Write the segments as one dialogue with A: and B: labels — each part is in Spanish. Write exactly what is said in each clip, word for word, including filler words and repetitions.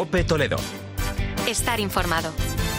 A: COPE Toledo.
B: Estar informado.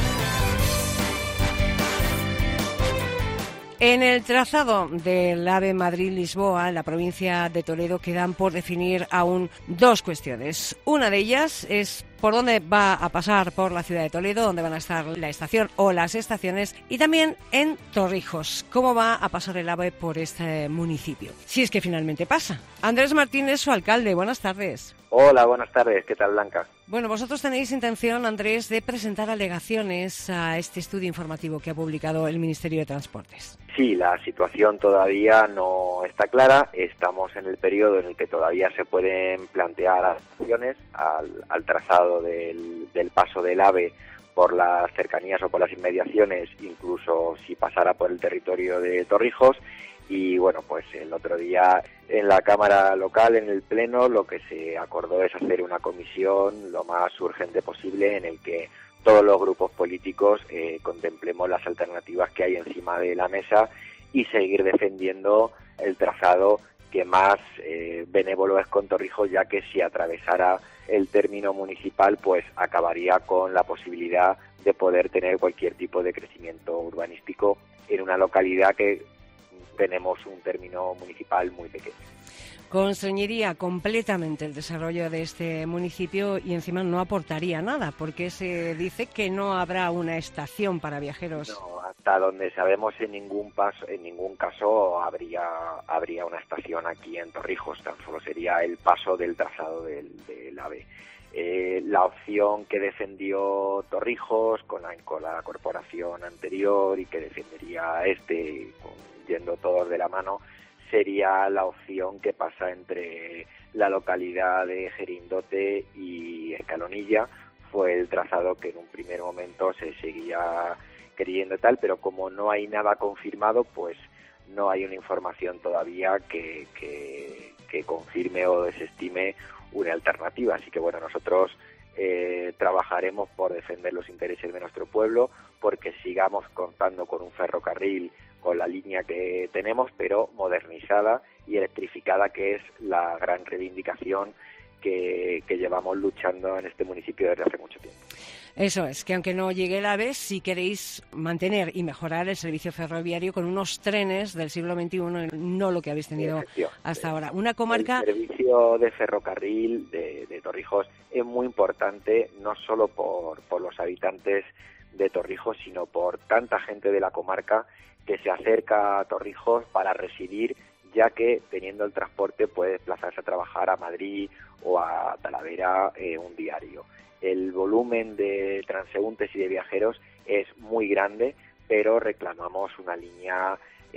C: En el trazado del AVE Madrid-Lisboa, en la provincia de Toledo, quedan por definir aún dos cuestiones. Una de ellas es por dónde va a pasar por la ciudad de Toledo, dónde van a estar la estación o las estaciones, y también en Torrijos, cómo va a pasar el AVE por este municipio, si es que finalmente pasa. Andrés Martínez, su alcalde, buenas tardes.
D: Hola, buenas tardes. ¿Qué tal, Blanca?
C: Bueno, vosotros tenéis intención, Andrés, de presentar alegaciones a este estudio informativo que ha publicado el Ministerio de Transportes.
D: Sí, la situación todavía no está clara. Estamos en el periodo en el que todavía se pueden plantear acciones al, al trazado del, del paso del AVE por las cercanías o por las inmediaciones, incluso si pasara por el territorio de Torrijos. Y bueno, pues el otro día en la Cámara Local, en el Pleno, lo que se acordó es hacer una comisión lo más urgente posible en el que todos los grupos políticos eh, contemplemos las alternativas que hay encima de la mesa y seguir defendiendo el trazado que más eh, benévolo es con Torrijos, ya que si atravesara el término municipal, pues acabaría con la posibilidad de poder tener cualquier tipo de crecimiento urbanístico en una localidad que tenemos un término municipal muy pequeño.
C: Constreñiría completamente el desarrollo de este municipio y encima no aportaría nada, porque se dice que no habrá una estación para viajeros.
D: No, hasta donde sabemos en ningún paso, en ningún caso habría habría una estación aquí en Torrijos, tan solo sería el paso del trazado del, del AVE. Eh, la opción que defendió Torrijos con la, con la corporación anterior y que defendería este, con, yendo todos de la mano, sería la opción que pasa entre la localidad de Gerindote y Escalonilla. Fue el trazado que en un primer momento se seguía creyendo tal, pero como no hay nada confirmado, pues no hay una información todavía que, que, que confirme o desestime una alternativa. Así que bueno, nosotros eh, trabajaremos por defender los intereses de nuestro pueblo, porque sigamos contando con un ferrocarril con la línea que tenemos, pero modernizada y electrificada, que es la gran reivindicación que, que llevamos luchando en este municipio desde hace mucho tiempo.
C: Eso es, que aunque no llegue el AVE, si queréis mantener y mejorar el servicio ferroviario con unos trenes del siglo veintiuno, no lo que habéis tenido hasta ahora. Una comarca...
D: El servicio de ferrocarril de, de Torrijos es muy importante, no solo por, por los habitantes de Torrijos, sino por tanta gente de la comarca que se acerca a Torrijos para residir, ya que teniendo el transporte puede desplazarse a trabajar a Madrid o a Talavera eh, un diario. El volumen de transeúntes y de viajeros es muy grande, pero reclamamos una línea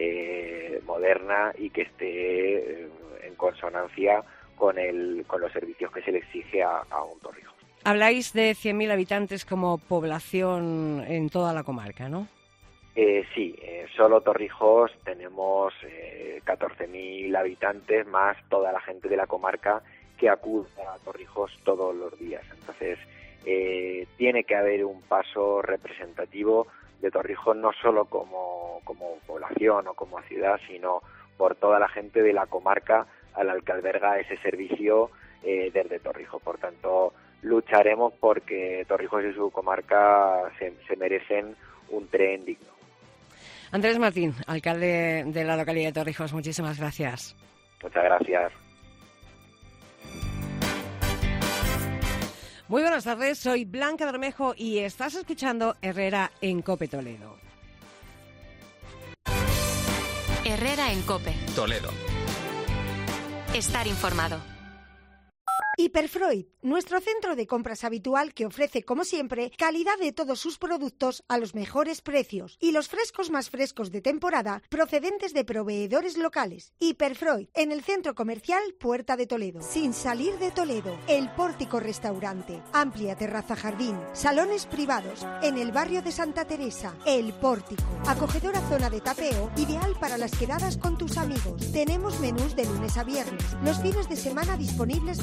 D: eh, moderna y que esté eh, en consonancia con, el, con los servicios que se le exige a, a un Torrijos.
C: Habláis de cien mil habitantes como población en toda la comarca, ¿no?
D: Eh, sí, eh, solo Torrijos tenemos eh, catorce mil habitantes, más toda la gente de la comarca que acude a Torrijos todos los días. Entonces, eh, tiene que haber un paso representativo de Torrijos, no solo como, como población o como ciudad, sino por toda la gente de la comarca a la que alberga ese servicio eh, desde Torrijos. Por tanto, lucharemos porque Torrijos y su comarca se, se merecen un tren digno.
C: Andrés Martín, alcalde de la localidad de Torrijos, muchísimas gracias.
D: Muchas gracias.
C: Muy buenas tardes, soy Blanca Bermejo y estás escuchando Herrera en COPE Toledo.
B: Herrera en COPE
A: Toledo.
B: Estar informado.
E: Hiperfreud, nuestro centro de compras habitual que ofrece, como siempre, calidad de todos sus productos a los mejores precios y los frescos más frescos de temporada procedentes de proveedores locales. Hiperfreud, en el centro comercial Puerta de Toledo. Sin salir de Toledo, El Pórtico Restaurante, amplia terraza jardín, salones privados, en el barrio de Santa Teresa. El Pórtico, acogedora zona de tapeo, ideal para las quedadas con tus amigos. Tenemos menús de lunes a viernes, los fines de semana disponibles menús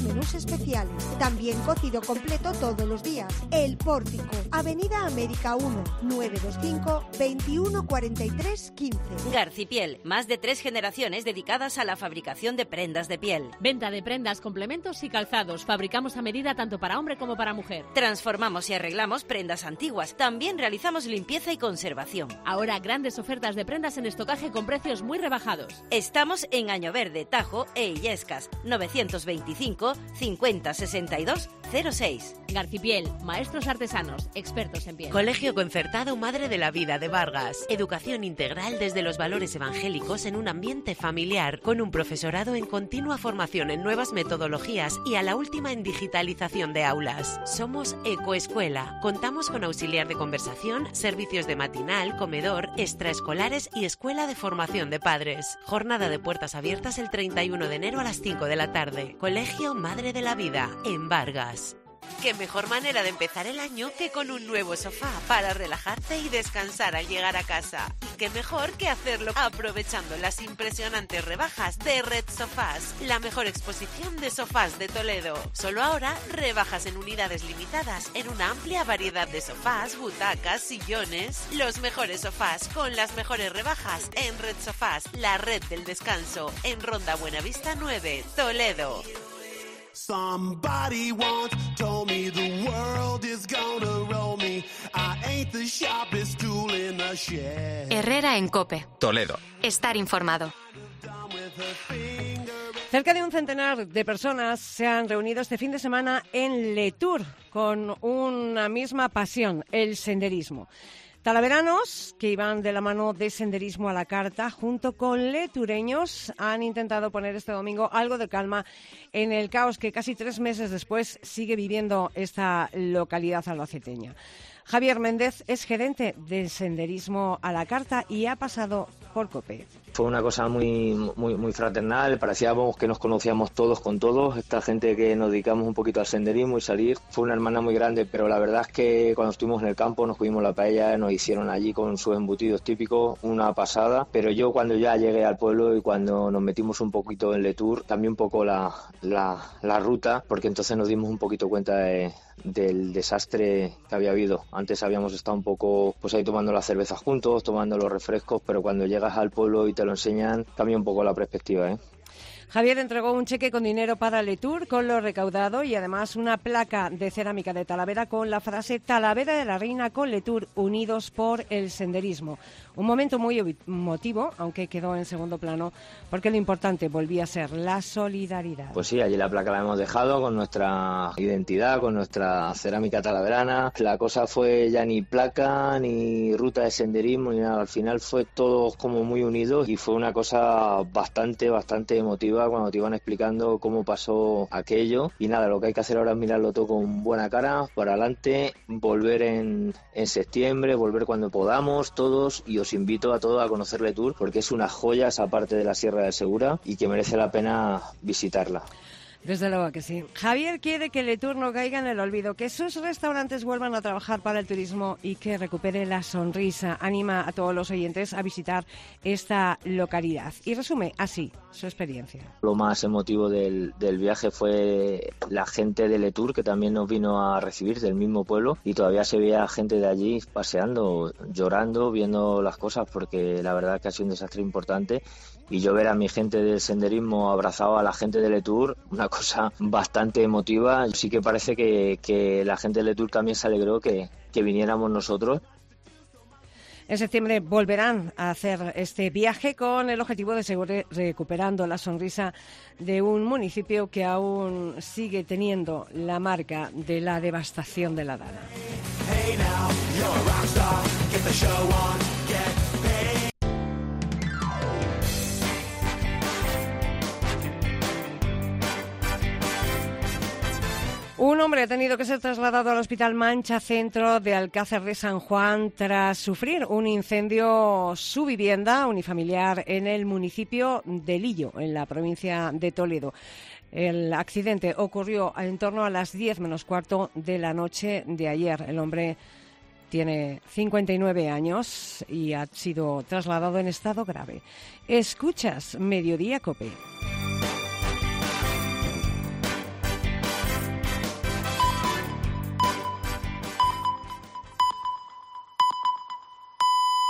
E: especiales. También cocido completo todos los días. El Pórtico, Avenida América uno, nueve dos cinco, veintiuno cuarenta y tres quince.
A: Garcipiel, más de tres generaciones dedicadas a la fabricación de prendas de piel.
F: Venta de prendas, complementos y calzados. Fabricamos a medida tanto para hombre como para mujer.
A: Transformamos y arreglamos prendas antiguas. También realizamos limpieza y conservación.
F: Ahora grandes ofertas de prendas en estocaje con precios muy rebajados.
A: Estamos en Año Verde, Tajo e Illescas. novecientos veinticinco, cincuenta, sesenta y dos, cero seis.
F: Garcipiel, maestros artesanos, expertos en piel.
G: Colegio Concertado Madre de la Vida de Vargas. Educación integral desde los valores evangélicos en un ambiente familiar, con un profesorado en continua formación en nuevas metodologías y a la última en digitalización de aulas. Somos Ecoescuela. Contamos con auxiliar de conversación, servicios de matinal, comedor, extraescolares y escuela de formación de padres. Jornada de puertas abiertas el treinta y uno de enero a las cinco de la tarde. Colegio Madre de la Vida, en Vargas. Qué mejor manera de empezar el año que con un nuevo sofá para relajarte y descansar al llegar a casa. Y qué mejor que hacerlo aprovechando las impresionantes rebajas de Red Sofás, la mejor exposición de sofás de Toledo. Solo ahora rebajas en unidades limitadas en una amplia variedad de sofás, butacas, sillones. Los mejores sofás con las mejores rebajas en Red Sofás, la red del descanso, en Ronda Buenavista nueve, Toledo.
H: Somebody once told me the world is gonna roll me. I ain't the sharpest tool in the shed.
B: Herrera en COPE.
I: Toledo.
B: Estar informado.
C: Cerca de un centenar de personas se han reunido este fin de semana en Letour con una misma pasión, el senderismo. Talaveranos, que iban de la mano de Senderismo a la Carta, junto con letureños, han intentado poner este domingo algo de calma en el caos que casi tres meses después sigue viviendo esta localidad albaceteña. Javier Méndez es gerente de Senderismo a la Carta y ha pasado por COPE.
J: Fue una cosa muy, muy, muy fraternal, parecíamos que nos conocíamos todos con todos, esta gente que nos dedicamos un poquito al senderismo y salir. Fue una hermana muy grande, pero la verdad es que cuando estuvimos en el campo nos comimos la paella, nos hicieron allí con sus embutidos típicos, una pasada. Pero yo cuando ya llegué al pueblo y cuando nos metimos un poquito en Letour, cambié un poco la, la, la ruta, porque entonces nos dimos un poquito cuenta de, del desastre que había habido. Antes habíamos estado un poco pues ahí tomando las cervezas juntos, tomando los refrescos, pero cuando llegas al pueblo y te lo enseñan, cambia un poco la perspectiva, ¿eh?
C: Javier entregó un cheque con dinero para Letour con lo recaudado y además una placa de cerámica de Talavera con la frase Talavera de la Reina con Letour, unidos por el senderismo. Un momento muy emotivo, aunque quedó en segundo plano, porque lo importante volvía a ser la solidaridad.
J: Pues sí, allí la placa la hemos dejado con nuestra identidad, con nuestra cerámica talaverana. La cosa fue ya ni placa, ni ruta de senderismo, ni nada. Al final fue todo como muy unidos y fue una cosa bastante, bastante emotiva cuando te iban explicando cómo pasó aquello. Y nada, lo que hay que hacer ahora es mirarlo todo con buena cara, para adelante, volver en, en septiembre, volver cuando podamos todos, y os invito a todos a conocer Letour porque es una joya esa parte de la Sierra del Segura y que merece la pena visitarla.
C: Desde luego que sí. Javier quiere que Letour no caiga en el olvido, que sus restaurantes vuelvan a trabajar para el turismo y que recupere la sonrisa. Anima a todos los oyentes a visitar esta localidad y resume así su experiencia.
J: Lo más emotivo del, del viaje fue la gente de Letour, que también nos vino a recibir del mismo pueblo, y todavía se veía gente de allí paseando, llorando, viendo las cosas, porque la verdad que ha sido un desastre importante. Y yo ver a mi gente del senderismo abrazado a la gente de Letour, una cosa bastante emotiva. Sí que parece que, que la gente de Letour también se alegró que, que viniéramos nosotros.
C: En septiembre volverán a hacer este viaje con el objetivo de seguir recuperando la sonrisa de un municipio que aún sigue teniendo la marca de la devastación de la Dana. Hey now, you're a rock star. Get the show on, get paid. Un hombre ha tenido que ser trasladado al Hospital Mancha Centro de Alcázar de San Juan tras sufrir un incendio su vivienda unifamiliar en el municipio de Lillo, en la provincia de Toledo. El accidente ocurrió en torno a las diez menos cuarto de la noche de ayer. El hombre tiene cincuenta y nueve años y ha sido trasladado en estado grave. Escuchas Mediodía COPE.